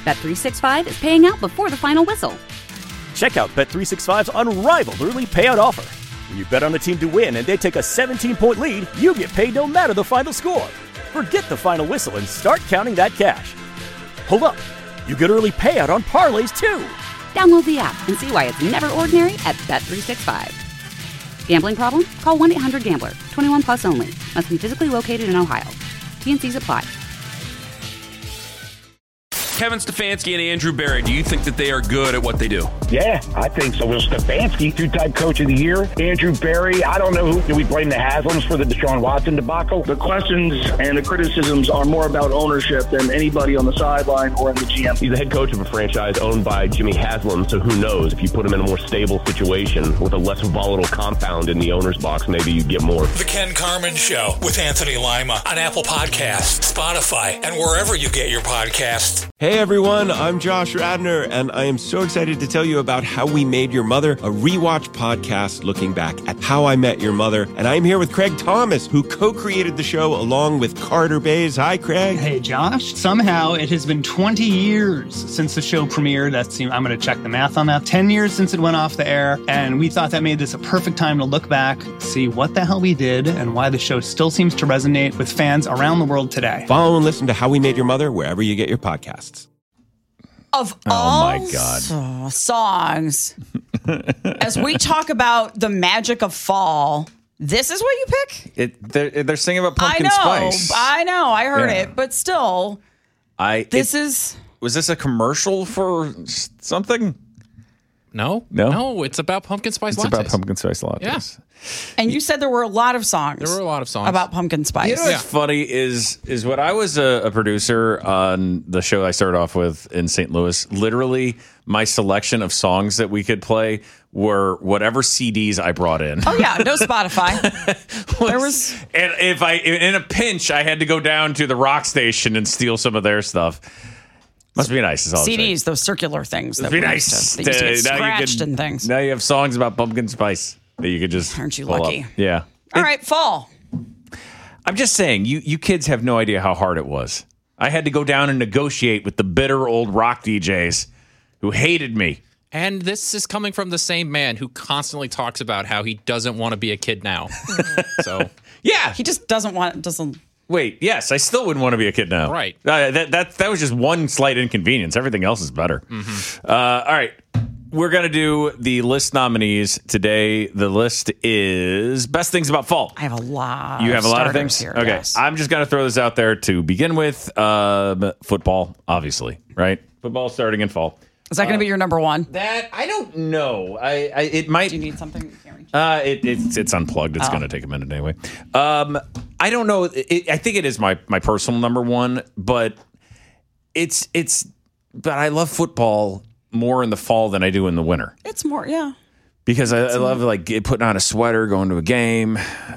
Bet365 is paying out before the final whistle. Check out Bet365's unrivaled early payout offer. When you bet on a team to win and they take a 17-point lead, you get paid no matter the final score. Forget the final whistle and start counting that cash. Hold up. You get early payout on parlays, too. Download the app and see why it's never ordinary at Bet365. Gambling problem? Call 1-800-GAMBLER. 21 plus only. Must be physically located in Ohio. T&Cs apply. Kevin Stefanski and Andrew Berry, do you think that they are good at what they do? Yeah, I think so. Well, Stefanski, two-time coach of the year. Andrew Berry, I don't know who. Do we blame the Haslams for the Deshaun Watson debacle? The questions and the criticisms are more about ownership than anybody on the sideline or in the GM. He's the head coach of a franchise owned by Jimmy Haslam, so who knows? If you put him in a more stable situation with a less volatile compound in the owner's box, maybe you get more. The Ken Carman Show with Anthony Lima on Apple Podcasts, Spotify, and wherever you get your podcasts. Hey everyone, I'm Josh Radner, and I am so excited to tell you about How We Made Your Mother, a rewatch podcast looking back at How I Met Your Mother. And I'm here with Craig Thomas, who co-created the show along with Carter Bays. Hi, Craig. Hey, Josh. Somehow it has been 20 years since the show premiered. I'm going to check the math on that. 10 years since it went off the air, and we thought that made this a perfect time to look back, see what the hell we did, and why the show still seems to resonate with fans around the world today. Follow and listen to How We Made Your Mother wherever you get your podcasts. Of all my God. songs, as we talk about the magic of fall, this is what you pick? They're singing about pumpkin spice. I know. I heard it. But still, Was this a commercial for something? No. It's about pumpkin spice lattes. It's about pumpkin spice lattes. Yeah. And you said there were a lot of songs. There were a lot of songs about pumpkin spice. You know what's funny is when I was a producer on the show I started off with in St. Louis, literally my selection of songs that we could play were whatever CDs I brought in. Oh yeah, no Spotify. And if in a pinch I had to go down to the rock station and steal some of their stuff. Must be nice. Is all CDs, those circular things. Must be nice. They used to get scratched and things. Now you have songs about pumpkin spice that you could just. Aren't you pull lucky? Up. Yeah. All right, fall. I'm just saying, you kids have no idea how hard it was. I had to go down and negotiate with the bitter old rock DJs who hated me. And this is coming from the same man who constantly talks about how he doesn't want to be a kid now. So yeah, he just doesn't. Wait, yes, I still wouldn't want to be a kid now. Right. That was just one slight inconvenience. Everything else is better. Mm-hmm. All right. We're going to do the list nominees today. The list is best things about fall. I have a lot. You have a lot of things? Here, okay. Yes. I'm just going to throw this out there to begin with. Football, obviously, right? Football starting in fall. Is that going to be your number one? That I don't know. It might. Do you need something? It's unplugged. It's going to take a minute anyway. I don't know. I think it is my personal number one, but but I love football more in the fall than I do in the winter. It's more, yeah. Because I love like putting on a sweater, going to a game.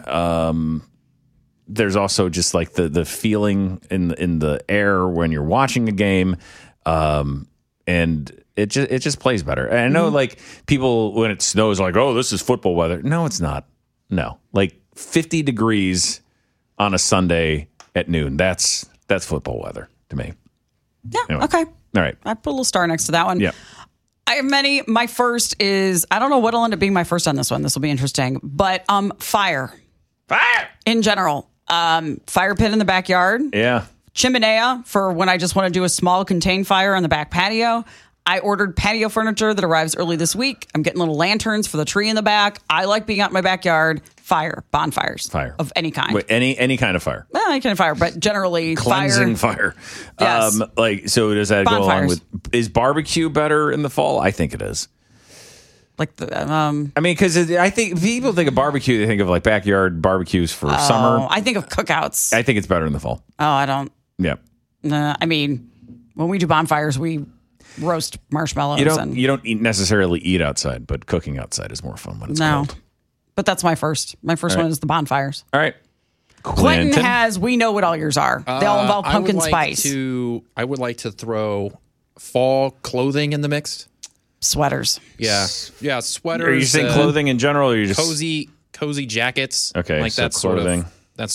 There's also just like the feeling in the air when you're watching a game, and it just plays better. And I know like people when it snows are like, oh, this is football weather. No, it's not. No, like 50 degrees on a Sunday at noon. That's football weather to me. Yeah. Anyway. Okay. All right. I put a little star next to that one. Yeah. I have many. My first is, I don't know what'll end up being my first on this one. This will be interesting. But fire. Fire! In general. Fire pit in the backyard. Yeah. Chimenea for when I just want to do a small contained fire on the back patio. I ordered patio furniture that arrives early this week. I'm getting little lanterns for the tree in the back. I like being out in my backyard. Fire. Bonfires. Fire. Of any kind. Wait, any kind of fire. Well, any kind of fire, but generally Cleansing fire. Yes. So does that Bonfires. go along with, is barbecue better in the fall? I think it is. Like the, I mean, because I think people think of barbecue, they think of like backyard barbecues for summer. I think of cookouts. I think it's better in the fall. Oh, I don't. Yeah. I mean, when we do bonfires, we roast marshmallows. You don't necessarily eat outside, but cooking outside is more fun when it's cold. But that's my first. My first one is the bonfires. All right. Clinton has, we know what all yours are. They all involve pumpkin spice. I would like to throw fall clothing in the mix. Sweaters. Yeah. Yeah, sweaters. Are you saying clothing in general, or are you just cozy jackets? Okay, like so that clothing. Sort of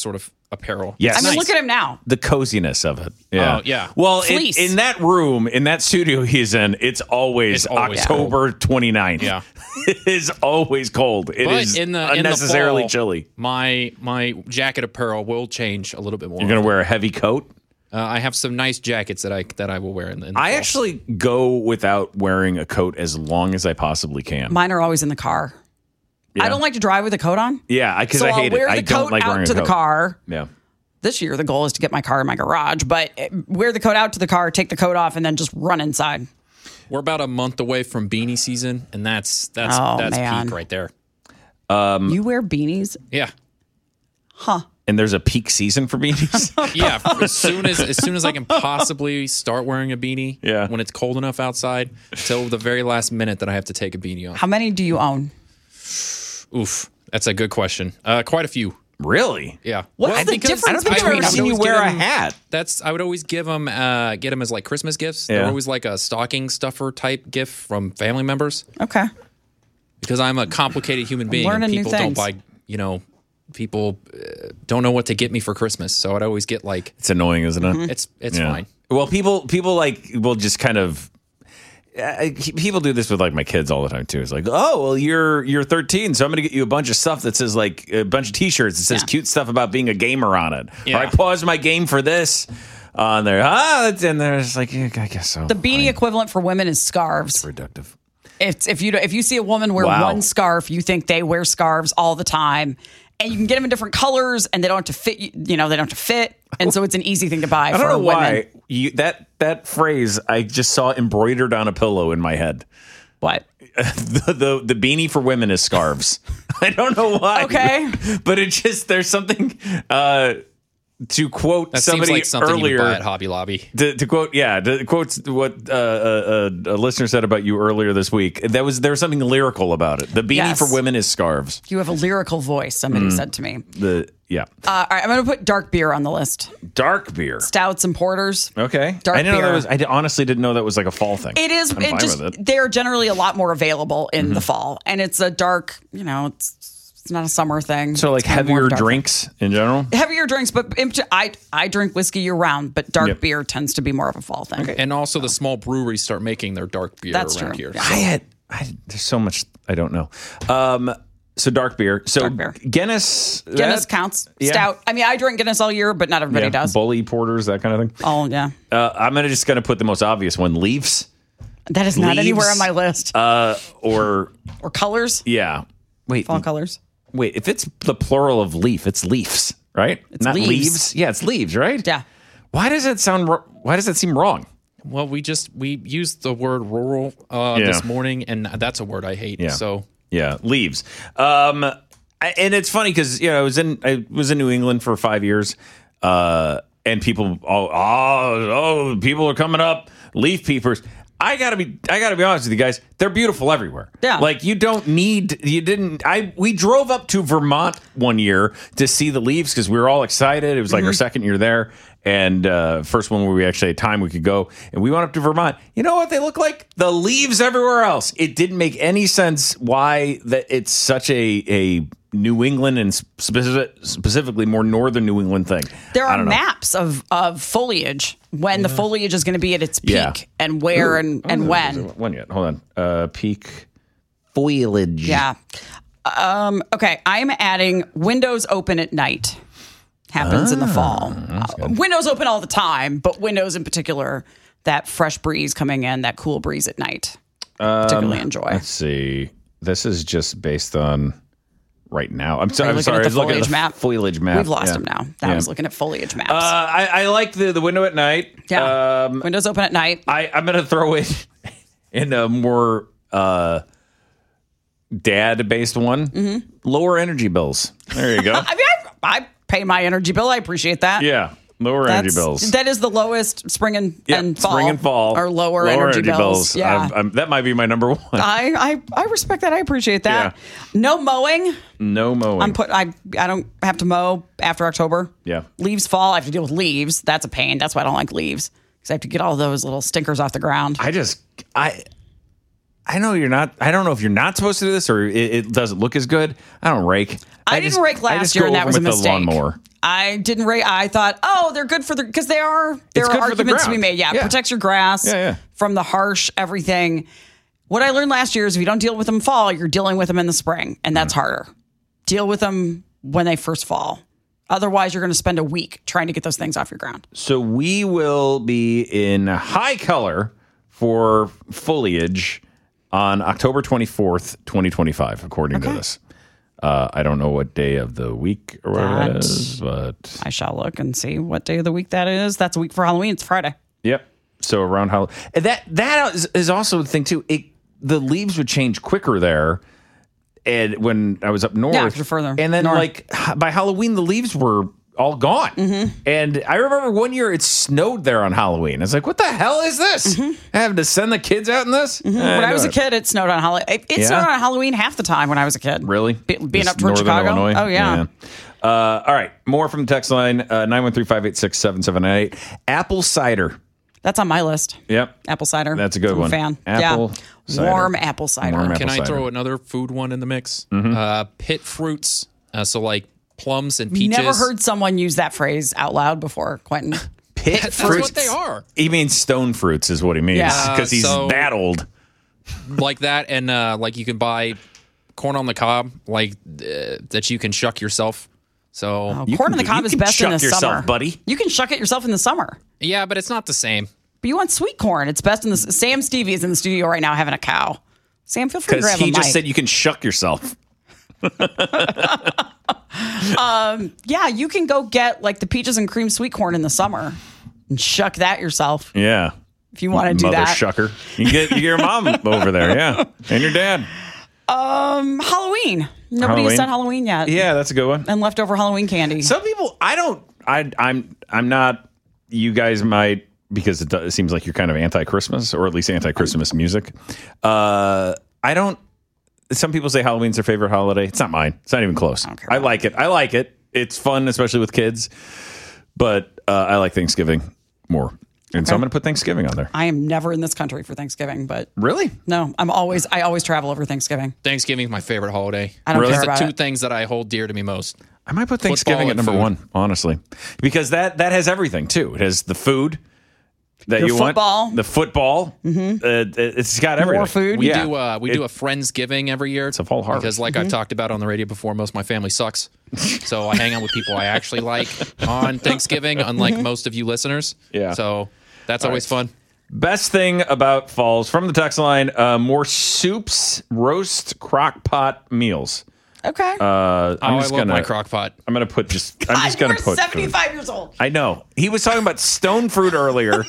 apparel. Yes. I mean, Nice. look at him now. The coziness of it. Yeah. Oh, yeah. Well, Fleece. in that room, in that studio he's in, it's always October 29th. Yeah. It is always cold. It is unnecessarily fall, chilly. My jacket apparel will change a little bit more. You're going to wear a heavy coat? I have some nice jackets that I will wear in the fall. I actually go without wearing a coat as long as I possibly can. Mine are always in the car. Yeah. I don't like to drive with a coat on. Yeah, because So I I'll hate wear it. the I don't coat like out wearing to a the coat. car. Yeah. This year, the goal is to get my car in my garage, but wear the coat out to the car, take the coat off, and then just run inside. We're about a month away from beanie season, and that's man. peak right there. You wear beanies? Yeah. Huh. And there's a peak season for beanies? Yeah, as soon as I can possibly start wearing a beanie, when it's cold enough outside, till the very last minute that I have to take a beanie off. How many do you own? Oof, that's a good question. Quite a few. Really? Yeah. What's the difference I don't think I've between ever seen you wear a hat. I would always get them as like Christmas gifts. Yeah. They're always like a stocking stuffer type gift from family members. Okay. Because I'm a complicated human being, and learning new people don't things. buy. People don't know what to get me for Christmas, so I'd always get like. It's annoying, isn't it? Mm-hmm. It's fine. Well, people like will just kind of. People do this with like my kids all the time too. It's like, oh, well, you're 13, so I'm going to get you a bunch of stuff that says like a bunch of T-shirts that says cute stuff about being a gamer on it. Yeah. Or I paused my game for this on there. And there's like, yeah, I guess so. The beanie equivalent for women is scarves. Reductive. If you see a woman wear one scarf, you think they wear scarves all the time. And you can get them in different colors, and they don't have to fit. They don't have to fit, and so it's an easy thing to buy. I don't know women. why that phrase I just saw embroidered on a pillow in my head. What? The beanie for women is scarves. I don't know why. Okay, but it just there's something. To quote That somebody seems like something earlier, you buy at Hobby Lobby. To quote what a listener said about you earlier this week. There was something lyrical about it. The beanie for women is scarves. You have a lyrical voice. Somebody said to me. All right, I'm going to put dark beer on the list. Dark beer, stouts and porters. Okay, Dark I didn't know beer. that was. I honestly didn't know that was like a fall thing. It is. I'm fine with it. They're generally a lot more available in the fall, and it's a dark. It's not a summer thing. So like It's kind of more heavier of a dark drinks in general. thing. Heavier drinks, but I drink whiskey year round, but dark beer tends to be more of a fall thing. And also the small breweries start making their dark beer That's around true. here. Yeah. There's so much I don't know. So dark beer. So Dark beer. Guinness. Guinness counts. Yeah. Stout. I mean, I drink Guinness all year, but not everybody does. Bully porters, that kind of thing. Oh yeah. I'm just gonna put the most obvious one: Leafs. That is not anywhere on my list. Or colors. Yeah. Wait. Fall colors. Wait. If it's the plural of leaf, it's leaves, right? It's not leaves. leaves. Yeah, it's leaves, right? Yeah. Why does it seem wrong? Well, we used the word rural this morning, and that's a word I hate. Yeah. So yeah, leaves. And it's funny because I was in New England for 5 years, and people people are coming up, leaf peepers. I gotta be honest with you guys. They're beautiful everywhere. Yeah. Like we drove up to Vermont one year to see the leaves because we were all excited. It was like our second year there, and first one where we actually had time we could go. And we went up to Vermont. You know what they look like? The leaves everywhere else. It didn't make any sense why that it's such a New England and specifically more northern New England thing. There are maps of foliage when the foliage is going to be at its peak and where and when. One yet? Hold on. Peak foliage. Yeah. Okay. I'm adding windows open at night. Happens in the fall. Windows open all the time, but windows in particular, that fresh breeze coming in, that cool breeze at night. Particularly enjoy. Let's see. This is just based on right now. I'm sorry. At the I was looking at foliage the map? foliage map. We've lost him now. I was looking at foliage maps. I like the window at night. Yeah. Windows open at night. I'm going to throw it in a more dad-based one. Lower energy bills. There you go. I mean, I pay my energy bill. I appreciate that. Yeah. Lower energy bills. That is the lowest spring and fall. Spring and fall. Or lower energy bills. Yeah. That might be my number one. I respect that. I appreciate that. Yeah. No mowing. No mowing. I don't have to mow after October. Yeah. Leaves fall. I have to deal with leaves. That's a pain. That's why I don't like leaves. Because I have to get all those little stinkers off the ground. I know you're not. I don't know if you're not supposed to do this or it doesn't look as good. I don't rake. I didn't rake last year, and that was a mistake. The lawnmower. I didn't rate. I thought, they're good for because there are arguments to be made. Yeah, protects your grass from the harsh everything. What I learned last year is if you don't deal with them fall, you're dealing with them in the spring, and that's harder. Deal with them when they first fall. Otherwise, you're going to spend a week trying to get those things off your ground. So we will be in high color for foliage on October 24th, 2025, according to this. I don't know what day of the week or whatever that is, but I shall look and see what day of the week that is. That's a week for Halloween. It's Friday. Yep. So around Halloween. That is also the thing, too. The leaves would change quicker there. And when I was up north, you're further and then north. like by Halloween, the leaves were all gone. And I remember one year it snowed there on Halloween. I was like, "What the hell is this? Having to send the kids out in this?" When I was a kid, it snowed on Halloween. It snowed on Halloween half the time when I was a kid. Really? Being up towards Chicago. Illinois? Oh yeah. All right, more from the text line 913-586-7798. Apple cider. That's on my list. Yep. Apple cider. That's a good one. Fan. Apple cider. Warm apple cider. Can I throw another food one in the mix? Pit fruits. So like plums and peaches. Never heard someone use that phrase out loud before, Quentin. Pit That's fruits. what they are. He means stone fruits is what he means because he's that old. Like that, and like you can buy corn on the cob, like that you can shuck yourself. So corn on the cob is best in the yourself, summer, buddy. You can shuck it yourself in the summer. Yeah, but it's not the same. But you want sweet corn. It's best in the Sam Stevie is in the studio right now having a cow. Sam, feel free to grab a mic. Because he just said you can shuck yourself. Yeah, you can go get like the peaches and cream sweet corn in the summer and shuck that yourself. Yeah. If you want to do Mother that. shucker. You get your mom over there, yeah. And your dad. Halloween. Nobody has said Halloween yet. Yeah, that's a good one. And leftover Halloween candy. Some people, I'm not, you guys might, because it seems like you're kind of anti-Christmas, or at least anti-Christmas music. Some people say Halloween's their favorite holiday. It's not mine. It's not even close. I like it. It's fun, especially with kids. But I like Thanksgiving more. And so I'm going to put Thanksgiving on there. I am never in this country for Thanksgiving, but really, no, I always travel over Thanksgiving. Thanksgiving is my favorite holiday. I don't care about the two it. things that I hold dear to me most. I might put Thanksgiving at number one, honestly, because that has everything too. It has the food that you want, the football. It's got everything. More food. We do a Friendsgiving every year. It's a fall harvest because, like I've talked about on the radio before, most of my family sucks. So I hang out with people I actually like on Thanksgiving, unlike most of you listeners. Yeah. So that's always fun. Best thing about falls from the text line: more soups, roast, crock pot meals. Okay. I love my crock pot. I'm gonna put just. I'm just gonna put. 75 years old. I know. He was talking about stone fruit earlier.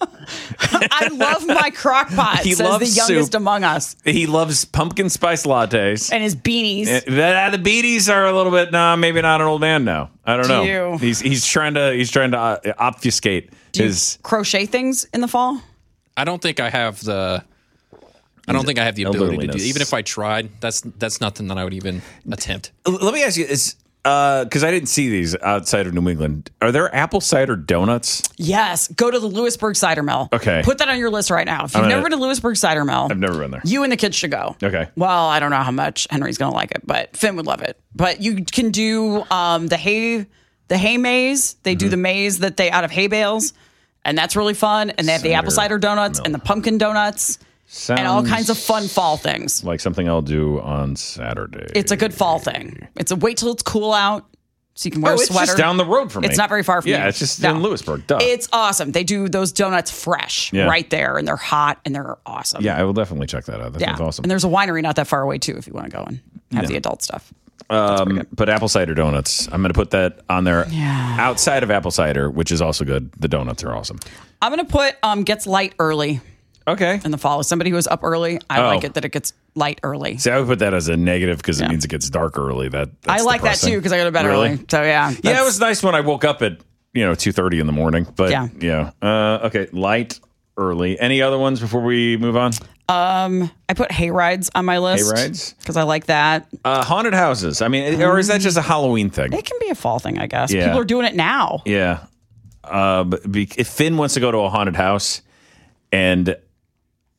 I love my crock pot. He says loves the youngest soup. among us. He loves pumpkin spice lattes And his beanies. The beanies are a little bit. Maybe not an old man now. I don't know. He's trying to obfuscate Do his you crochet things in the fall. I don't think I have the ability to do. Even if I tried, that's nothing that I would even attempt. Let me ask you: because I didn't see these outside of New England, are there apple cider donuts? Yes. Go to the Lewisburg Cider Mill. Okay. Put that on your list right now. If you've never been to Lewisburg Cider Mill, I've never been there. You and the kids should go. Okay. Well, I don't know how much Henry's going to like it, but Finn would love it. But you can do the hay maze. They do the maze that they out of hay bales, and that's really fun. And they have the apple cider donuts and the pumpkin donuts. And all kinds of fun fall things. Like something I'll do on Saturday. It's a good fall thing. It's a wait till it's cool out so you can wear a sweater. It's just down the road from me. It's not very far from you. Yeah, it's just in Lewisburg. Duh. It's awesome. They do those donuts fresh right there, and they're hot, and they're awesome. Yeah, I will definitely check that out. That sounds awesome. And there's a winery not that far away, too, if you want to go and have the adult stuff. But apple cider donuts, I'm going to put that on there outside of apple cider, which is also good. The donuts are awesome. I'm going to put gets light early. Okay. In the fall. As somebody who is up early, I like it that it gets light early. See, I would put that as a negative because it means it gets dark early. That's I like depressing. that too because I go to bed early. So yeah. Yeah, it was nice when I woke up at 2:30 in the morning. But okay, light early. Any other ones before we move on? I put hay rides on my list. Hay rides? Because I like that. Haunted houses. I mean, or is that just a Halloween thing? It can be a fall thing, I guess. Yeah. People are doing it now. Yeah. But if Finn wants to go to a haunted house and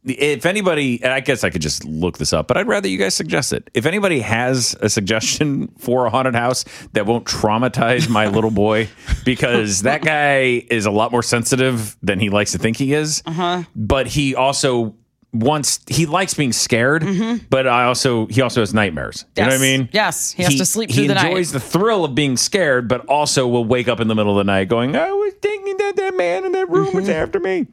if anybody, and I guess I could just look this up, but I'd rather you guys suggest it. If anybody has a suggestion for a haunted house that won't traumatize my little boy, because that guy is a lot more sensitive than he likes to think he is, but he also he likes being scared, but he also has nightmares. You know what I mean? Yes, he has to sleep through the night. He enjoys the thrill of being scared, but also will wake up in the middle of the night going, I was thinking that man in that room was after me.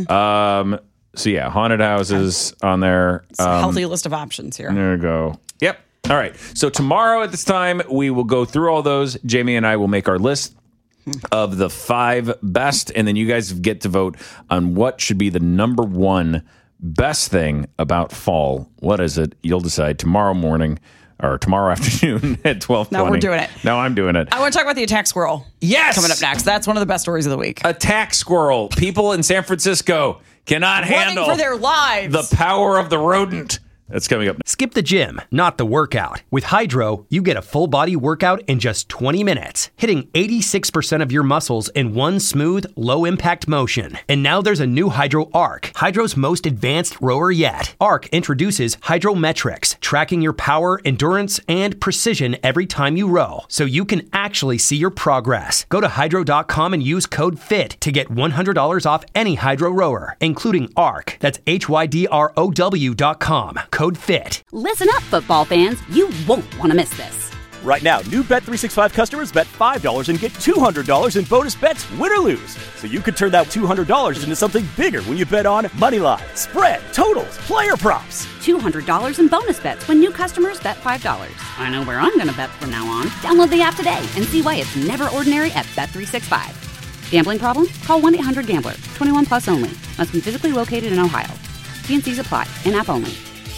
So yeah, haunted houses on there. It's a healthy list of options here. There we go. Yep. All right. So tomorrow at this time, we will go through all those. Jamie and I will make our list of the 5 best, and then you guys get to vote on what should be the number 1 best thing about fall. What is it? You'll decide tomorrow morning or tomorrow afternoon at 12:20. Now we're doing it. Now I'm doing it. I want to talk about the attack squirrel. Yes. Coming up next. That's one of the best stories of the week. Attack squirrel. People in San Francisco cannot handle running for their lives. The power of the rodent. That's coming up. Skip the gym, not the workout. With Hydro, you get a full body workout in just 20 minutes, hitting 86% of your muscles in one smooth, low impact motion. And now there's a new Hydro Arc, Hydro's most advanced rower yet. Arc introduces Hydrometrics, tracking your power, endurance, and precision every time you row, so you can actually see your progress. Go to hydro.com and use code FIT to get $100 off any Hydro rower, including Arc. That's HYDROW.com. Code FIT. Listen up, football fans. You won't want to miss this. Right now, new Bet365 customers bet $5 and get $200 in bonus bets, win or lose. So you could turn that $200 into something bigger when you bet on money line, spread, totals, player props. $200 in bonus bets when new customers bet $5. I know where I'm going to bet from now on. Download the app today and see why it's never ordinary at Bet365. Gambling problem? Call 1-800-GAMBLER. 21 plus only. Must be physically located in Ohio. T&Cs apply. In-app only.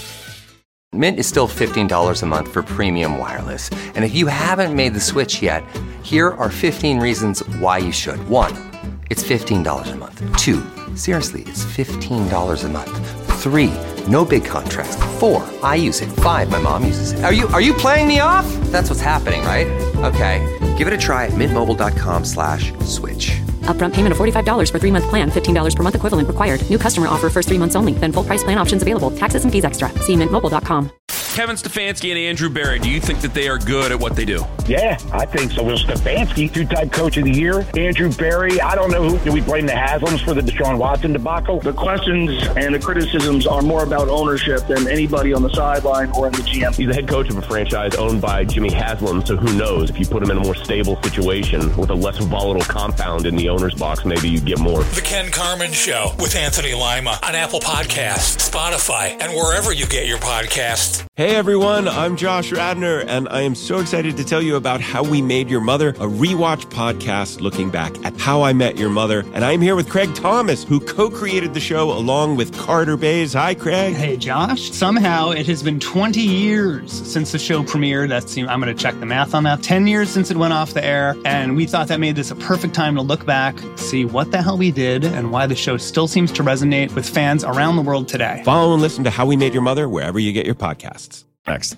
Mint is still $15 a month for premium wireless. And if you haven't made the switch yet, here are 15 reasons why you should. 1, it's $15 a month. 2, seriously, it's $15 a month. 3, no big contracts. 4, I use it. 5, my mom uses it. Are you playing me off? That's what's happening, right? Okay, give it a try at mintmobile.com/switch. Upfront payment of $45 for 3-month plan. $15 per month equivalent required. New customer offer first 3 months only. Then full price plan options available. Taxes and fees extra. See mintmobile.com. Kevin Stefanski and Andrew Berry, do you think that they are good at what they do? Yeah, I think so. Will Stefanski, 2-time coach of the year. Andrew Berry, I don't know who. Do we blame the Haslams for the Deshaun Watson debacle? The questions and the criticisms are more about ownership than anybody on the sideline or in the GM. He's the head coach of a franchise owned by Jimmy Haslam, so who knows? If you put him in a more stable situation with a less volatile compound in the owner's box, maybe you get more. The Ken Carman Show with Anthony Lima on Apple Podcasts, Spotify, and wherever you get your podcasts. Hey everyone, I'm Josh Radner, and I am so excited to tell you about How We Made Your Mother, a rewatch podcast looking back at How I Met Your Mother. And I'm here with Craig Thomas, who co-created the show along with Carter Bays. Hi, Craig. Hey, Josh. Somehow it has been 20 years since the show premiered. I'm going to check the math on that. 10 years since it went off the air, and we thought that made this a perfect time to look back, see what the hell we did, and why the show still seems to resonate with fans around the world today. Follow and listen to How We Made Your Mother wherever you get your podcasts. Next.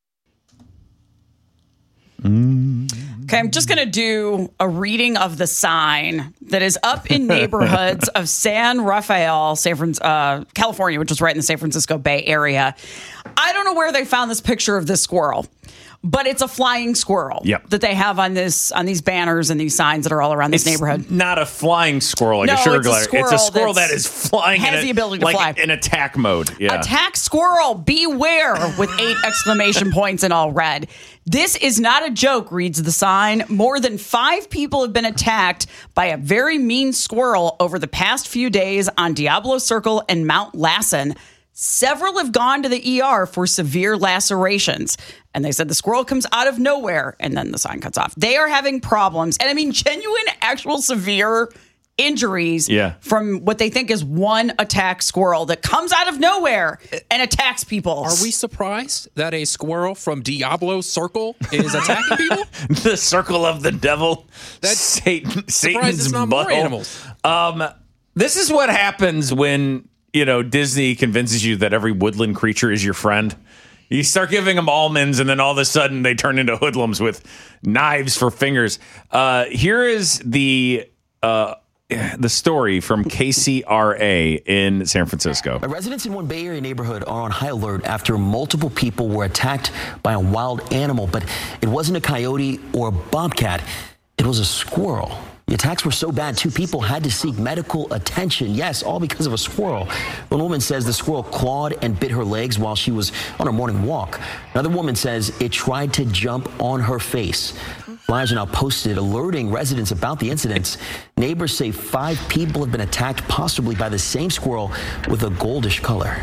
Okay, I'm just going to do a reading of the sign that is up in neighborhoods of San Rafael, California, which is right in the San Francisco Bay Area. I don't know where they found this picture of this squirrel, but it's a flying squirrel that they have on these banners and these signs that are all around this neighborhood. Not a flying squirrel like a sugar glider. It's a squirrel that is flying. Has the ability to fly in attack mode. Yeah. Attack squirrel, beware! With 8 exclamation points in all red. This is not a joke, reads the sign. More than 5 people have been attacked by a very mean squirrel over the past few days on Diablo Circle and Mount Lassen. Several have gone to the ER for severe lacerations. And they said the squirrel comes out of nowhere, and then the sign cuts off. They are having problems. And I mean, genuine, actual severe injuries from what they think is one attack squirrel that comes out of nowhere and attacks people. Are we surprised that a squirrel from Diablo Circle is attacking people? The circle of the devil. That's Satan's not more animals. This is what happens when Disney convinces you that every woodland creature is your friend. You start giving them almonds, and then all of a sudden they turn into hoodlums with knives for fingers. Here is the the story from KCRA in San Francisco. Residents in one Bay Area neighborhood are on high alert after multiple people were attacked by a wild animal, but it wasn't a coyote or a bobcat. It was a squirrel. The attacks were so bad, 2 people had to seek medical attention. Yes, all because of a squirrel. One woman says the squirrel clawed and bit her legs while she was on her morning walk. Another woman says it tried to jump on her face. Flyers are now posted alerting residents about the incidents. Neighbors say 5 people have been attacked, possibly by the same squirrel with a goldish color.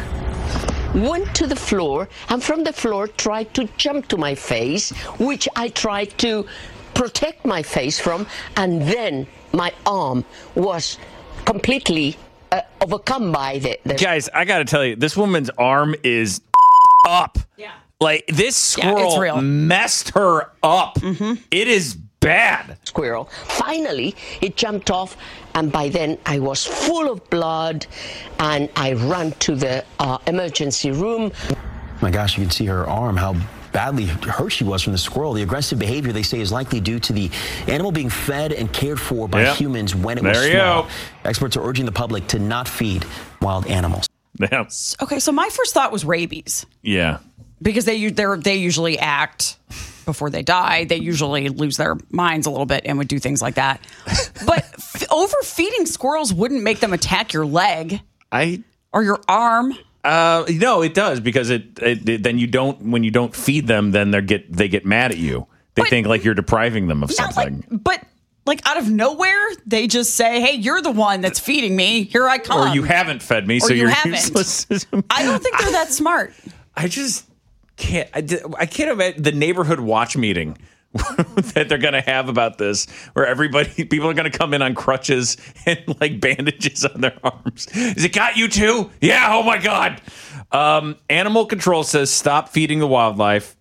Went to the floor, and from the floor tried to jump to my face, which I tried to protect my face from, and then my arm was completely overcome by the... Guys, I got to tell you, this woman's arm is up. Yeah. Like, this squirrel messed her up. It is bad. Squirrel. Finally, it jumped off, and by then I was full of blood, and I ran to the emergency room. My gosh, you can see her arm, how badly hurt she was from the squirrel. The aggressive behavior, they say, is likely due to the animal being fed and cared for by humans when it was small. Experts are urging the public to not feed wild animals. Yeah. Okay, so my first thought was rabies. Yeah. Because they usually act before they die. They usually lose their minds a little bit and would do things like that. But overfeeding squirrels wouldn't make them attack your leg or your arm. No, it does, because then you don't, when you don't feed them, then they get mad at you. They think like you're depriving them of something. But out of nowhere, they just say, "Hey, you're the one that's feeding me. Here I come." Or you haven't fed me, so you're useless. I don't think they're that smart. I just can't. I can't imagine the neighborhood watch meeting that they're going to have about this, where people are going to come in on crutches and like bandages on their arms. Has it got you too? Yeah. Oh my God. Animal control says stop feeding the wildlife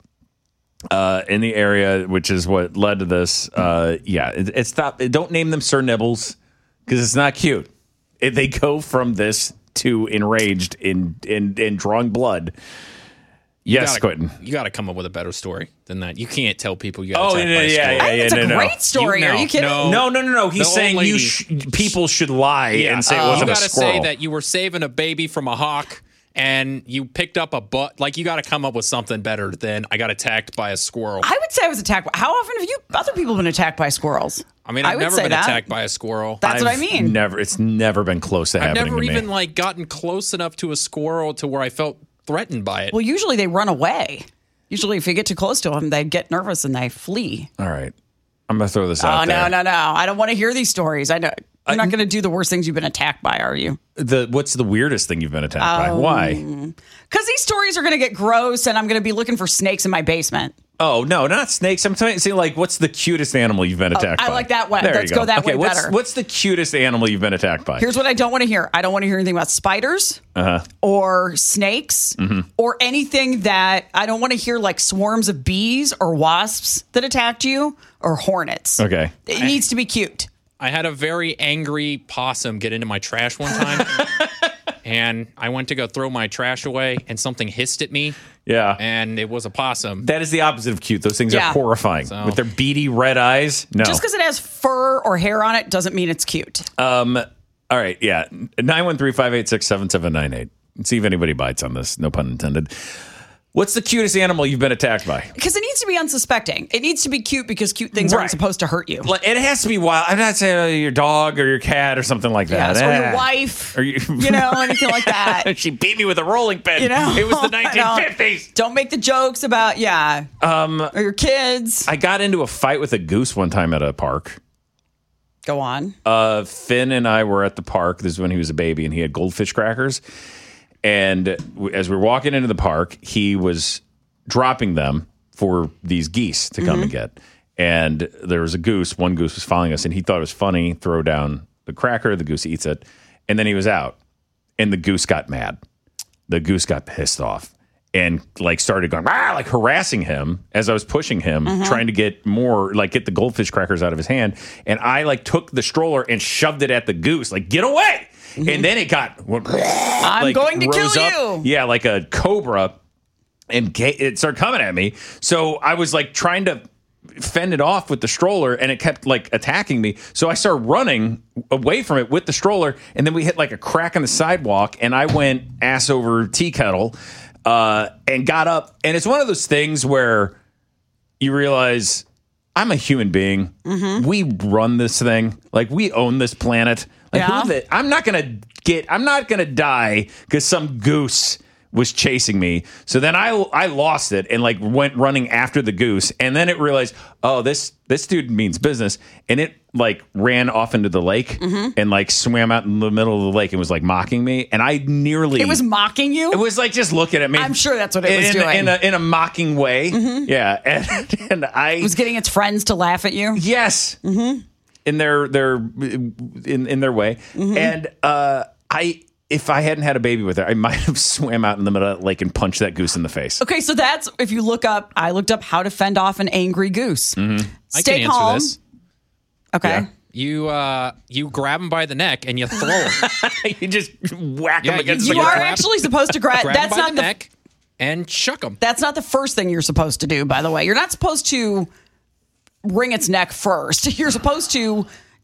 in the area, which is what led to this. It's stop. Don't name them Sir Nibbles, because it's not cute. They go from this to enraged in drawing blood. Yes, Quentin. You got to come up with a better story than that. You can't tell people you got attacked by a squirrel. I think it's a great story. Are you kidding? No. He's saying people should lie and say it wasn't a squirrel. You got to say that you were saving a baby from a hawk and you picked up a butt. Like, you got to come up with something better than I got attacked by a squirrel. I would say I was attacked. How often have other people been attacked by squirrels? I mean, I've never been attacked by a squirrel. That's what I mean. It's never been close to happening to me. I've never even gotten close enough to a squirrel to where I felt threatened by it. Well, usually they run away. Usually if you get too close to them, they get nervous and they flee. All right. I'm going to throw this out there. No. I don't want to hear these stories. I know. You're not going to do the worst things you've been attacked by, are you? What's the weirdest thing you've been attacked by? Why? Because these stories are going to get gross and I'm going to be looking for snakes in my basement. Oh, no, not snakes. I'm saying, like, what's the cutest animal you've been attacked by? I like that one. Let's go that way better. What's the cutest animal you've been attacked by? Here's what I don't want to hear. I don't want to hear anything about spiders or snakes or anything that I don't want to hear, like swarms of bees or wasps that attacked you or hornets. Okay. It needs to be cute. I had a very angry possum get into my trash one time. And I went to go throw my trash away, and something hissed at me. Yeah. And it was a possum. That is the opposite of cute. Those things are horrifying. With their beady red eyes. No. Just because it has fur or hair on it doesn't mean it's cute. All right, yeah. 913-586-7798. See if anybody bites on this. No pun intended. What's the cutest animal you've been attacked by? Because it needs to be unsuspecting. It needs to be cute because cute things aren't supposed to hurt you. It has to be wild. I'm not saying your dog or your cat or something like that. Yes, or your wife. Or anything like that. She beat me with a rolling pin. It was the 1950s. Don't make the jokes about, or your kids. I got into a fight with a goose one time at a park. Go on. Finn and I were at the park. This is when he was a baby, and he had goldfish crackers. And as we were walking into the park, he was dropping them for these geese to come and get. And there was a goose. One goose was following us, and he thought it was funny. Throw down the cracker. The goose eats it. And then he was out. And the goose got mad. The goose got pissed off and started going, harassing him as I was pushing him, trying to get more, get the goldfish crackers out of his hand. And I took the stroller and shoved it at the goose, get away. And then it got... I'm going to kill you. Yeah, like a cobra. And it started coming at me. So I was trying to fend it off with the stroller, and it kept like attacking me. So I started running away from it with the stroller, and then we hit like a crack on the sidewalk, and I went ass over tea kettle and got up. And it's one of those things where you realize I'm a human being. Mm-hmm. We run this thing. Like, we own this planet. Like, I'm not gonna die because some goose was chasing me. So then I lost it and like went running after the goose, and then it realized, oh, this dude means business, and it like ran off into the lake and like swam out in the middle of the lake and was like mocking me, and I nearly. It was mocking you? It was like just looking at me. I'm sure that's what it was doing in a mocking way. Mm-hmm. Yeah, and I it was getting its friends to laugh at you. Yes. Mm-hmm. In their way, and if I hadn't had a baby with her, I might have swam out in the middle of the lake and punched that goose in the face. Okay, so that's, if you look up, I looked up how to fend off an angry goose. Mm-hmm. Stay I can calm. answer this. Okay. Yeah. You grab him by the neck and you throw him. You just whack him against the ground. You are actually supposed to grab that's not the neck and chuck him. That's not the first thing you're supposed to do, by the way. You're not supposed to wring its neck first. You're supposed to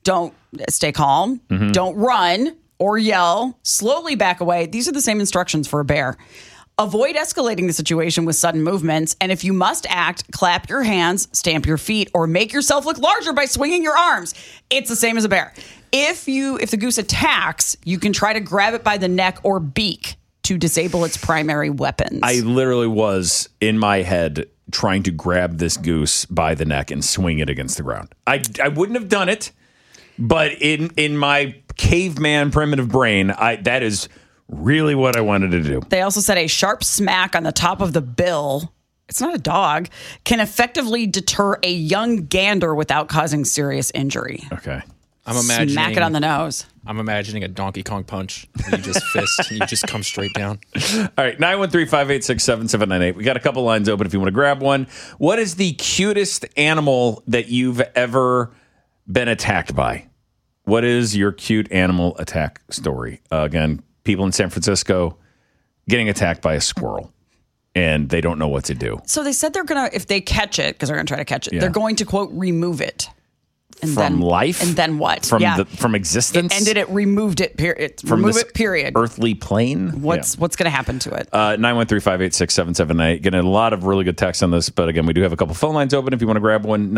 stay calm, don't run or yell, slowly back away. These are the same instructions for a bear. Avoid escalating the situation with sudden movements. And if you must act, clap your hands, stamp your feet, or make yourself look larger by swinging your arms. It's the same as a bear. If the goose attacks, you can try to grab it by the neck or beak to disable its primary weapons. I literally was in my head trying to grab this goose by the neck and swing it against the ground. I wouldn't have done it, but in my caveman primitive brain, that is really what I wanted to do. They also said a sharp smack on the top of the bill, it's not a dog, can effectively deter a young gander without causing serious injury. Okay. I'm imagining smack it on the nose. I'm imagining a Donkey Kong punch. You just fist and you just come straight down. All right, 913-586-7798. We got a couple lines open if you want to grab one. What is the cutest animal that you've ever been attacked by? What is your cute animal attack story? Again, people in San Francisco getting attacked by a squirrel, and they don't know what to do. So they said they're going to, if they catch it, because they're going to try to catch it, they're going to, quote, remove it. From life? And then what? From existence? And did it removed it, period. Remove it, period. Earthly plane? What's going to happen to it? 913-586-7798. Getting a lot of really good text on this, but again, we do have a couple phone lines open if you want to grab one.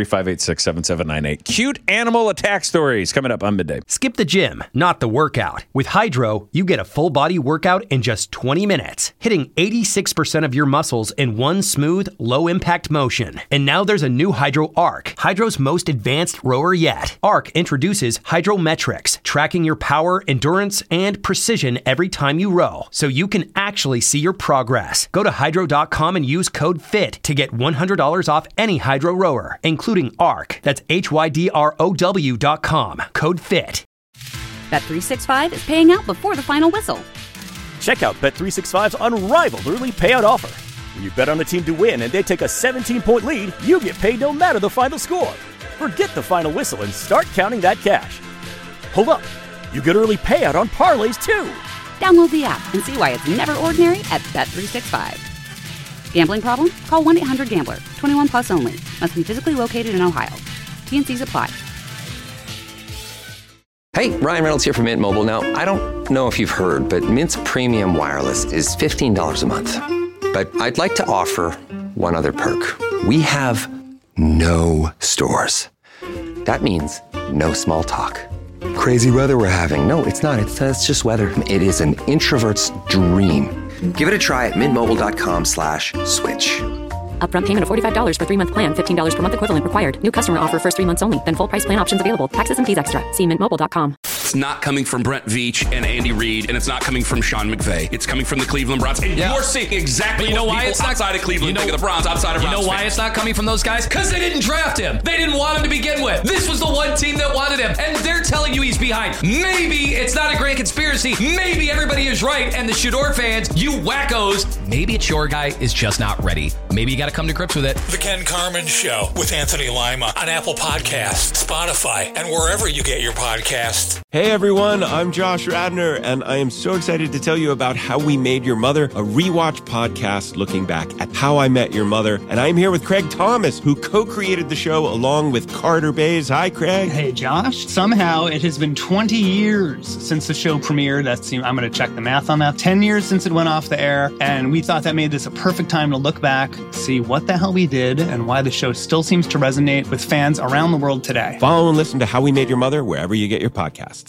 913-586-7798. Cute animal attack stories coming up on Midday. Skip the gym, not the workout. With Hydro, you get a full body workout in just 20 minutes, hitting 86% of your muscles in one smooth, low impact motion. And now there's a new Hydro Arc, Hydro's most advanced rower yet. Arc introduces Hydrometrics, tracking your power, endurance, and precision every time you row, so you can actually see your progress. Go to hydro.com and use code FIT to get $100 off any Hydro rower, including Arc. That's HYDROW.com. Code FIT. Bet365 is paying out before the final whistle. Check out Bet365's unrivaled early payout offer. When you bet on a team to win and they take a 17-point lead, you get paid no matter the final score. Forget the final whistle and start counting that cash. Hold up. You get early payout on parlays, too. Download the app and see why it's never ordinary at Bet365. Gambling problem? Call 1-800-GAMBLER. 21 plus only. Must be physically located in Ohio. T&Cs apply. Hey, Ryan Reynolds here from Mint Mobile. Now, I don't know if you've heard, but Mint's premium wireless is $15 a month. But I'd like to offer one other perk. We have no stores. That means no small talk. Crazy weather we're having. No, it's not. It's just weather. It is an introvert's dream. Give it a try at mintmobile.com/switch. Upfront payment of $45 for 3-month plan. $15 per month equivalent required. New customer offer first 3 months only. Then full price plan options available. Taxes and fees extra. See mintmobile.com. It's not coming from Brent Veach and Andy Reid, and it's not coming from Sean McVay. It's coming from the Cleveland Browns. And you're seeing exactly what people outside of Cleveland think of the Browns, outside of Browns. You know why fans. it's not coming from those guys? Because they didn't draft him. They didn't want him to begin with. This was the one team that wanted him, and they're telling you he's behind. Maybe it's not a great conspiracy. Maybe everybody is right, and the Shador fans, you wackos, Maybe it's your guy is just not ready. Maybe you got to come to grips with it. The Ken Carmen Show with Anthony Lima on Apple Podcasts, Spotify, and wherever you get your podcasts. Hey everyone, I'm Josh Radnor, and I am so excited to tell you about How We Made Your Mother, a rewatch podcast looking back at How I Met Your Mother. And I'm here with Craig Thomas, who co-created the show along with Carter Bays. Hi, Craig. Hey, Josh. Somehow it has been 20 years since the show premiered. I'm going to check the math on that. 10 years since it went off the air, and we thought that made this a perfect time to look back, see what the hell we did, and why the show still seems to resonate with fans around the world today. Follow and listen to How We Made Your Mother wherever you get your podcasts.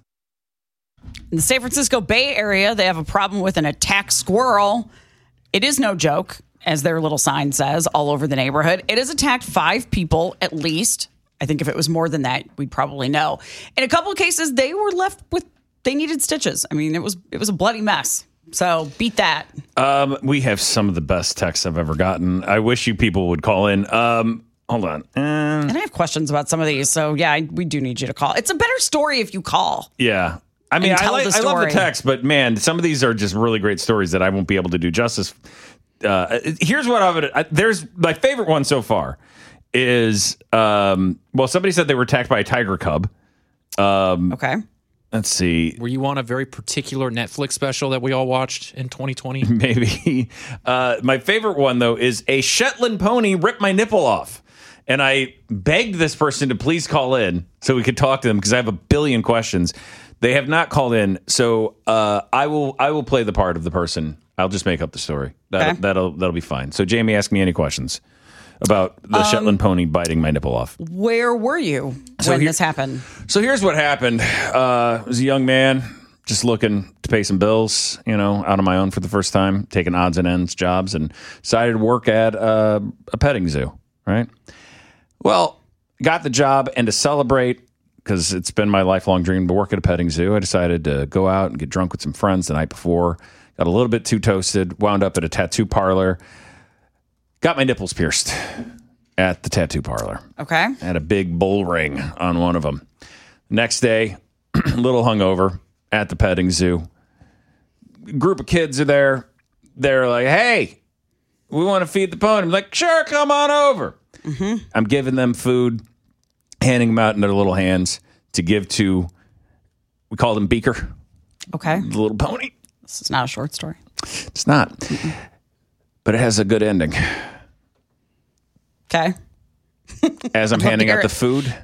In the San Francisco Bay Area, they have a problem with an attacked squirrel. It is no joke, as their little sign says, all over the neighborhood. It has attacked 5 people at least. I think if it was more than that, we'd probably know. In a couple of cases, they were left with, they needed stitches. I mean, it was a bloody mess. So beat that. We have some of the best texts I've ever gotten. I wish you people would call in. Hold on. And I have questions about some of these. So yeah, we do need you to call. It's a better story if you call. Yeah. I mean, I love the text, but man, some of these are just really great stories that I won't be able to do justice. Here's what there's my favorite one so far is, somebody said they were attacked by a tiger cub. Okay. Let's see. Were you on a very particular Netflix special that we all watched in 2020? Maybe. My favorite one, though, is a Shetland pony ripped my nipple off. And I begged this person to please call in so we could talk to them because I have a billion questions. They have not called in, so I will play the part of the person. I'll just make up the story. That'll be fine. So Jamie, ask me any questions about the Shetland pony biting my nipple off. Where were you when this happened? So here's what happened. I was a young man just looking to pay some bills, out on my own for the first time, taking odds and ends jobs, and decided to work at a petting zoo, right? Well, got the job, and to celebrate, because it's been my lifelong dream to work at a petting zoo, I decided to go out and get drunk with some friends the night before. Got a little bit too toasted, wound up at a tattoo parlor, got my nipples pierced at the tattoo parlor. Okay. Had a big bull ring on one of them. Next day, a little hungover at the petting zoo. Group of kids are there. They're like, hey, we want to feed the pony. I'm like, sure, come on over. Mm-hmm. I'm giving them food, handing them out in their little hands to give to, we call them Beaker. Okay. The little pony. This is not a short story. It's not. Mm-mm. But it has a good ending. Okay. As I'm handing out the food,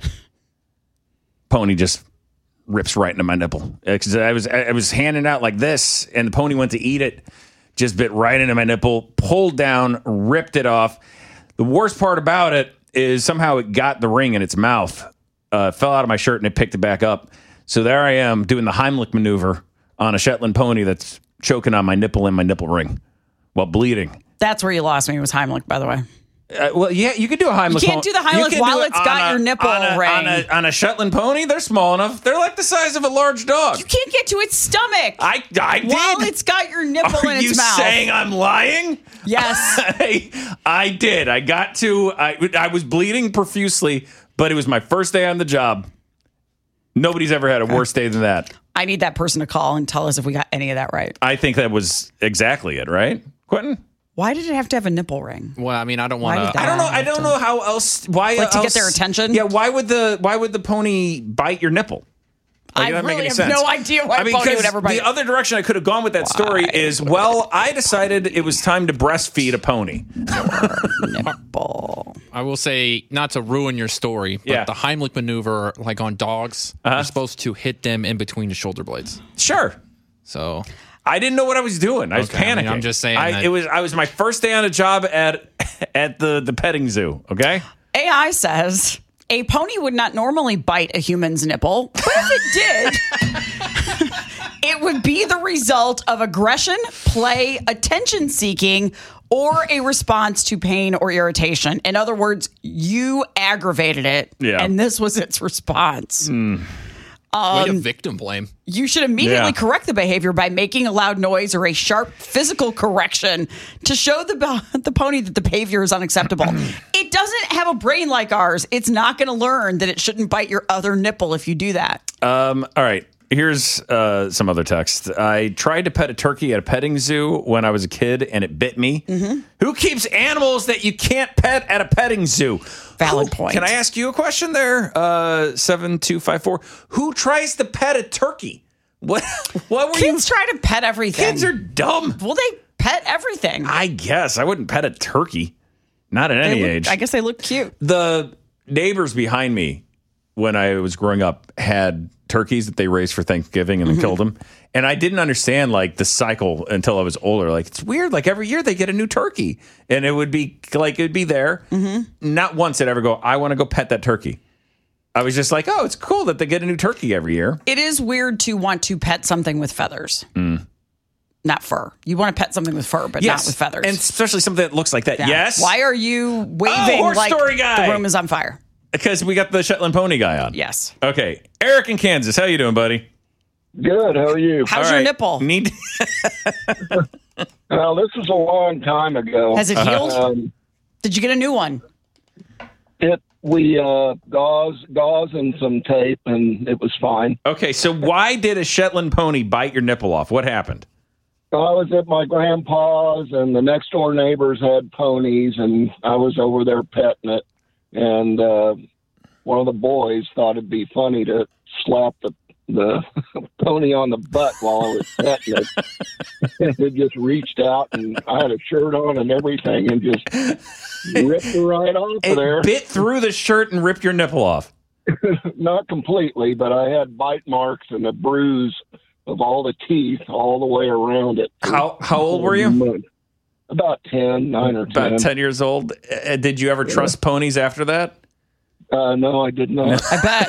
pony just rips right into my nipple. I was handing out like this, and the pony went to eat it, just bit right into my nipple, pulled down, ripped it off. The worst part about it is somehow it got the ring in its mouth, fell out of my shirt, and it picked it back up. So there I am doing the Heimlich maneuver on a Shetland pony that's choking on my nipple and my nipple ring while bleeding. That's where you lost me, was Heimlich, by the way. Well, yeah, you could do a Heimlich. You can't do the Heimlich while it's got your nipple ring. On a Shetland pony, they're small enough. They're like the size of a large dog. You can't get to its stomach. I did. While it's got your nipple in its mouth. Are you saying I'm lying? Yes. I did. I got to, I was bleeding profusely, but it was my first day on the job. Nobody's ever had a worse day than that. I need that person to call and tell us if we got any of that right. I think that was exactly it, right, Quentin? Why did it have to have a nipple ring? Well, I mean, I don't want to. I don't know how else. Why? Like to get their attention? Yeah. Why would the pony bite your nipple? Like, I really have no idea why a pony would ever bite. The other direction I could have gone with that story is, I decided it was time to breastfeed a pony. Nipple. I will say, not to ruin your story, but the Heimlich maneuver, like on dogs, you're supposed to hit them in between the shoulder blades. Sure. So I didn't know what I was doing. I was panicking. I mean, I'm just saying. I was my first day on a job at the petting zoo. Okay. AI says a pony would not normally bite a human's nipple, but if it did, it would be the result of aggression, play, attention seeking, or a response to pain or irritation. In other words, you aggravated it, and this was its response. Way to victim blame. You should immediately correct the behavior by making a loud noise or a sharp physical correction to show the pony that the behavior is unacceptable. It doesn't have a brain like ours. It's not going to learn that it shouldn't bite your other nipple if you do that. All right. Here's some other text. I tried to pet a turkey at a petting zoo when I was a kid, and it bit me. Mm-hmm. Who keeps animals that you can't pet at a petting zoo? Valid point. Can I ask you a question there? 7254. Who tries to pet a turkey? What were Kids try to pet everything. Kids are dumb. Well, they pet everything. I guess. I wouldn't pet a turkey. Not at any age. I guess they look cute. The neighbors behind me, when I was growing up, had turkeys that they raised for Thanksgiving and then killed them. And I didn't understand like the cycle until I was older. Like, it's weird. Like every year they get a new turkey, and it would be like, it'd be there. Not once did I ever go, I want to go pet that turkey. I was just like, oh, it's cool that they get a new turkey every year. It is weird to want to pet something with feathers. Not fur. You want to pet something with fur, but not with feathers. And especially something that looks like that. Yeah. Yes. Why are you waving horse like story guy. the room is on fire? Because we got the Shetland pony guy on. Yes. Okay. Eric in Kansas. How you doing, buddy? Good. How are you? How's your nipple? Well, this was a long time ago. Has it healed? Did you get a new one? We gauze and some tape, and it was fine. Okay, so why did a Shetland pony bite your nipple off? What happened? I was at my grandpa's, and the next door neighbors had ponies, and I was over there petting it. And one of the boys thought it'd be funny to slap the pony on the butt while I was petting it. And it just reached out, and I had a shirt on and everything, and just ripped it right off of there. It bit through the shirt and ripped your nipple off. Not completely, but I had bite marks and a bruise of all the teeth all the way around it. How old were you? About 9 or 10. About 10 years old. Did you ever trust ponies after that? No, I did not. I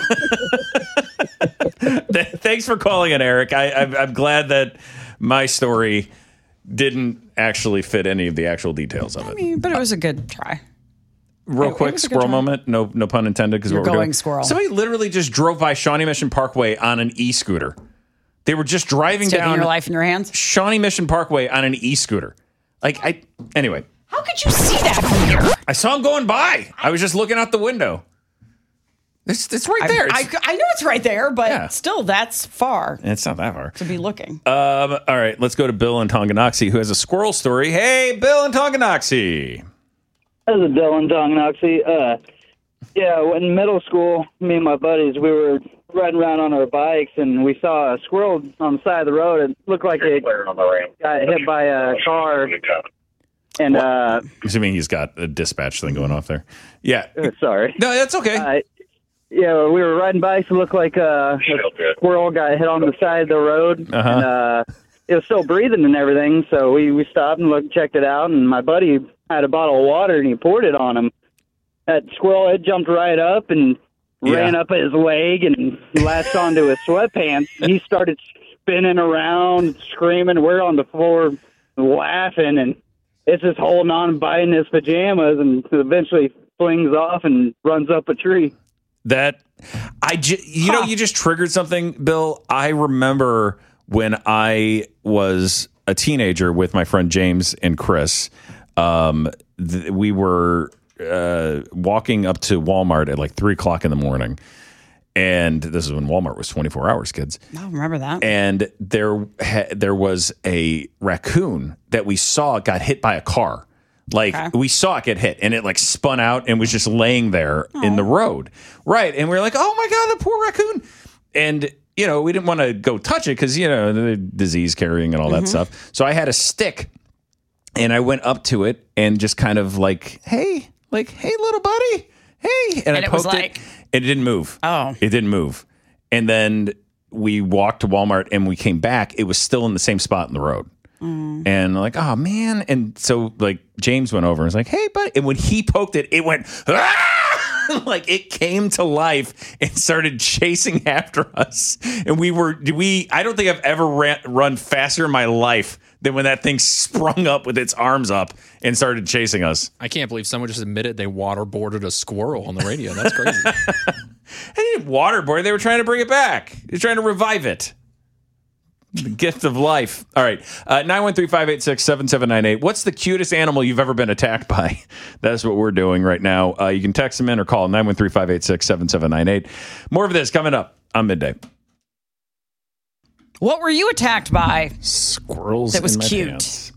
bet. Thanks for calling in, Eric. I'm glad that my story didn't actually fit any of the actual details of it. I mean, but it was a good try. Real quick, squirrel moment. No pun intended. Because You're what we're going doing. squirrel. Somebody literally just drove by Shawnee Mission Parkway on an e-scooter. They were just driving Taking down your life in your hands. Shawnee Mission Parkway on an e-scooter. Anyway. How could you see that from here? I saw him going by. I was just looking out the window. It's right there. I know it's right there, but still, that's far. It's not that far to be looking. All right, let's go to Bill in Tonganoxie, who has a squirrel story. Hey, Bill in Tonganoxie. This is Bill in Tonganoxie. In middle school, me and my buddies, we were riding around on our bikes, and we saw a squirrel on the side of the road. It looked like it got hit by a car. And assuming he's got a dispatch thing going off there. Yeah. Sorry. No, that's okay. We were riding bikes. It looked like a squirrel got hit on the side of the road. And it was still breathing and everything. So we stopped and checked it out. And my buddy had a bottle of water, and he poured it on him. That squirrel had jumped right up and ran up his leg and latched onto his sweatpants. He started spinning around, screaming. We're on the floor laughing, and it's just holding on and biting his pajamas, and eventually flings off and runs up a tree. You just triggered something, Bill. I remember when I was a teenager with my friend James and Chris, we were walking up to Walmart at like 3:00 in the morning. And this is when Walmart was 24 hours, kids. I remember that. And there was a raccoon that we saw got hit by a car. We saw it get hit, and it spun out and was just laying there in the road. Right. And we were like, oh my God, the poor raccoon. And, we didn't want to go touch it because, the disease carrying and all that stuff. So I had a stick, and I went up to it and just kind of hey, little buddy. Hey. And I poked it. It didn't move. Oh. It didn't move. And then we walked to Walmart, and we came back. It was still in the same spot in the road. And oh man. And so James went over and was like, hey, buddy. And when he poked it, it went, ah! It came to life and started chasing after us. And I don't think I've ever run faster in my life than when that thing sprung up with its arms up and started chasing us. I can't believe someone just admitted they waterboarded a squirrel on the radio. That's crazy. They didn't waterboard. They were trying to bring it back. They're trying to revive it. The gift of life. All right. 913-586-7798. What's the cutest animal you've ever been attacked by? That's what we're doing right now. You can text them in or call 913-586-7798. More of this coming up on Midday. What were you attacked by? Squirrels. That was in my cute. Pants.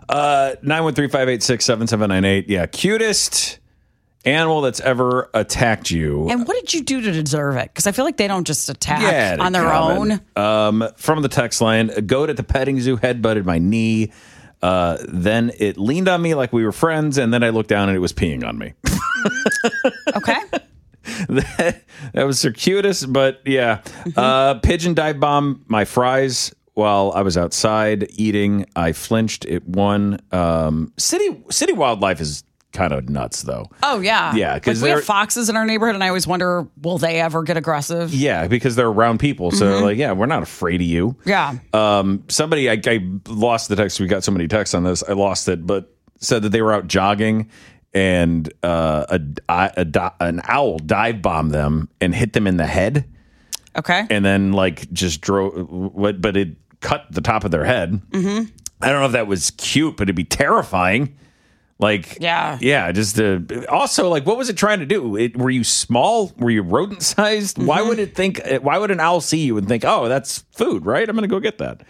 913-586-7798. Yeah, cutest animal that's ever attacked you. And what did you do to deserve it? Because I feel like they don't just attack Yeah, on their own. From the text line, a goat at the petting zoo headbutted my knee. Then it leaned on me like we were friends, and then I looked down and it was peeing on me. Okay. That was circuitous, but yeah. Pigeon dive bomb my fries while I was outside eating. I flinched. It won. City wildlife is kind of nuts, though. Oh, yeah. Yeah, because we have foxes in our neighborhood, and I always wonder, will they ever get aggressive? Yeah, because they're around people. So they're like, yeah, we're not afraid of you. Yeah. Somebody, I lost the text. We got so many texts on this. I lost it, but said that they were out jogging and an owl dive bombed them and hit them in the head. Okay. And then just drove, but it cut the top of their head. Mm-hmm. I don't know if that was cute, but it'd be terrifying. Yeah. Just also, what was it trying to do? Were you small? Were you rodent sized? Mm-hmm. Why would it think? Why would an owl see you and think, "Oh, that's food, right? I'm going to go get that."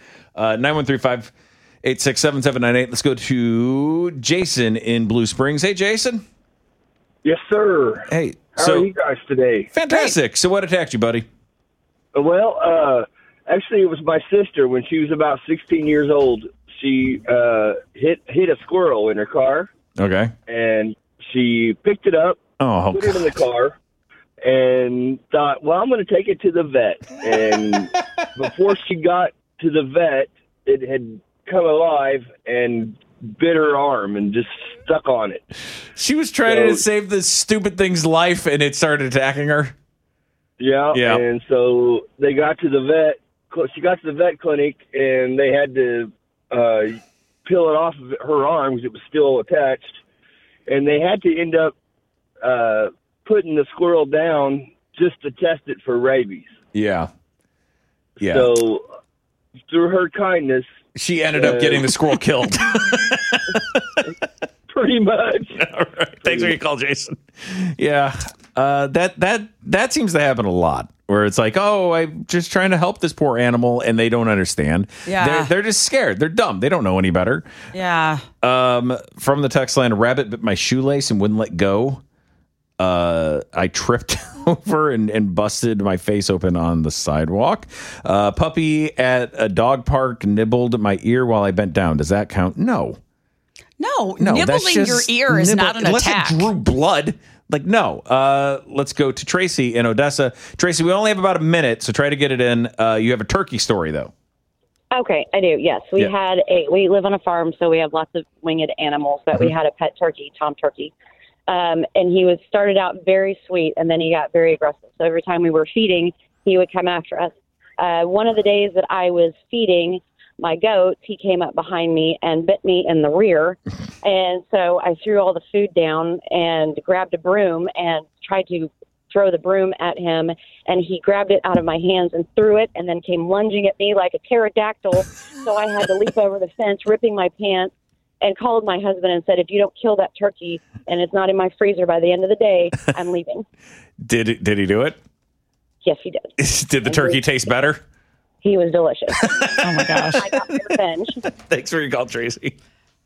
913-586-7798. Let's go to Jason in Blue Springs. Hey, Jason. Yes, sir. Hey, how are you guys today? Fantastic. Great. So, what attacked you, buddy? Well, actually, it was my sister when she was about 16 years old. She hit a squirrel in her car. Okay. And she picked it up, put it in the car, and thought, well, I'm going to take it to the vet. And before she got to the vet, it had come alive and bit her arm and just stuck on it. She was trying to save this stupid thing's life, and it started attacking her? Yeah. And so they got to the vet. She got to the vet clinic, and they had to peel it off of her arm because it was still attached, and they had to end up putting the squirrel down just to test it for rabies. Yeah. So through her kindness, she ended up getting the squirrel killed. Pretty much. All right. Thanks for your call, Jason. Yeah. That seems to happen a lot. Where it's like, I'm just trying to help this poor animal, and they don't understand. Yeah. They're just scared. They're dumb. They don't know any better. Yeah. From the text line, a rabbit bit my shoelace and wouldn't let go. I tripped over and busted my face open on the sidewalk. Puppy at a dog park nibbled my ear while I bent down. Does that count? No, nibbling your ear is not an attack. Unless it drew blood. No. Let's go to Tracy in Odessa. Tracy, we only have about a minute, so try to get it in. You have a turkey story, though. Okay, I do. Yes, we live on a farm, so we have lots of winged animals. But we had a pet turkey, Tom Turkey, and he started out very sweet, and then he got very aggressive. So every time we were feeding, he would come after us. One of the days that I was feeding my goats, he came up behind me and bit me in the rear. And so I threw all the food down and grabbed a broom and tried to throw the broom at him. And he grabbed it out of my hands and threw it and then came lunging at me like a pterodactyl. So I had to leap over the fence, ripping my pants, and called my husband and said, if you don't kill that turkey and it's not in my freezer by the end of the day, I'm leaving. Did he do it? Yes, he did. Did the turkey taste better? He was delicious. Oh, my gosh. I got my revenge. Thanks for your call, Tracy.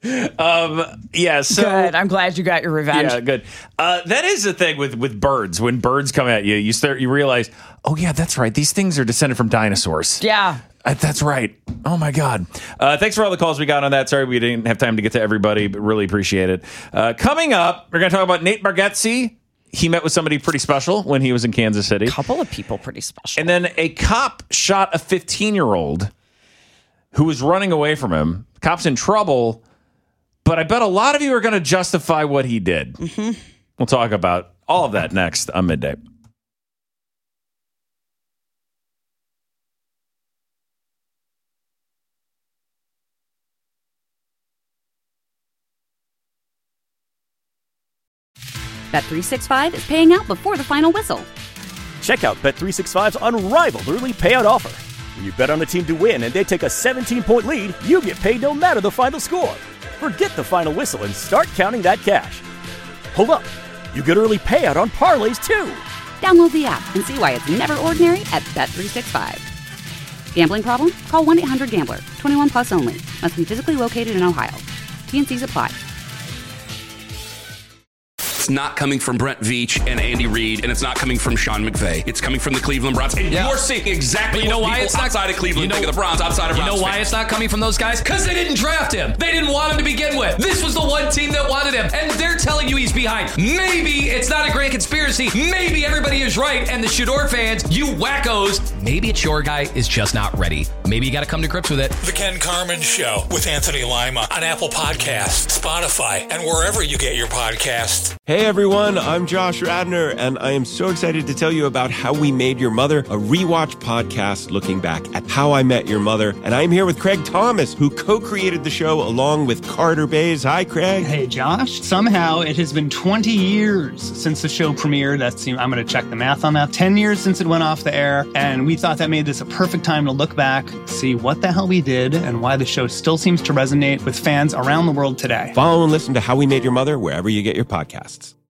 Yeah, so good. I'm glad you got your revenge. Yeah, good. That is the thing with birds. When birds come at you, you realize, oh yeah, that's right. These things are descended from dinosaurs. Yeah. That's right. Oh my God. Thanks for all the calls we got on that. Sorry we didn't have time to get to everybody, but really appreciate it. Coming up, we're going to talk about Nate Bargatze. He met with somebody pretty special when he was in Kansas City. A couple of people pretty special. And then a cop shot a 15-year-old who was running away from him. The cop's in trouble, but I bet a lot of you are going to justify what he did. Mm-hmm. We'll talk about all of that next on Midday. Bet365 is paying out before the final whistle. Check out Bet365's unrivaled early payout offer. When you bet on a team to win and they take a 17-point lead, you get paid no matter the final score. Forget the final whistle and start counting that cash. Hold up. You get early payout on parlays, too. Download the app and see why it's never ordinary at Bet365. Gambling problem? Call 1-800-GAMBLER. 21 plus only. Must be physically located in Ohio. T&Cs apply. It's not coming from Brett Veach and Andy Reid, and it's not coming from Sean McVay. It's coming from the Cleveland Browns. And you're seeing exactly you know what why people it's not outside of Cleveland think of the Browns, outside of Browns. You know why fans. it's not coming from those guys? Because they didn't draft him. They didn't want him to begin with. This was the one team that wanted him, and they're telling you he's behind. Maybe it's not a grand conspiracy. Maybe everybody is right, and the Shador fans, you wackos, maybe it's your guy is just not ready. Maybe you got to come to grips with it. The Ken Carman Show with Anthony Lima on Apple Podcasts, Spotify, and wherever you get your podcasts. Hey everyone, I'm Josh Radnor, and I am so excited to tell you about How We Made Your Mother, a rewatch podcast looking back at How I Met Your Mother. And I'm here with Craig Thomas, who co-created the show along with Carter Bays. Hi, Craig. Hey, Josh. Somehow it has been 20 years since the show premiered. I'm going to check the math on that. 10 years since it went off the air, and we thought that made this a perfect time to look back, see what the hell we did, and why the show still seems to resonate with fans around the world today. Follow and listen to How We Made Your Mother wherever you get your podcasts.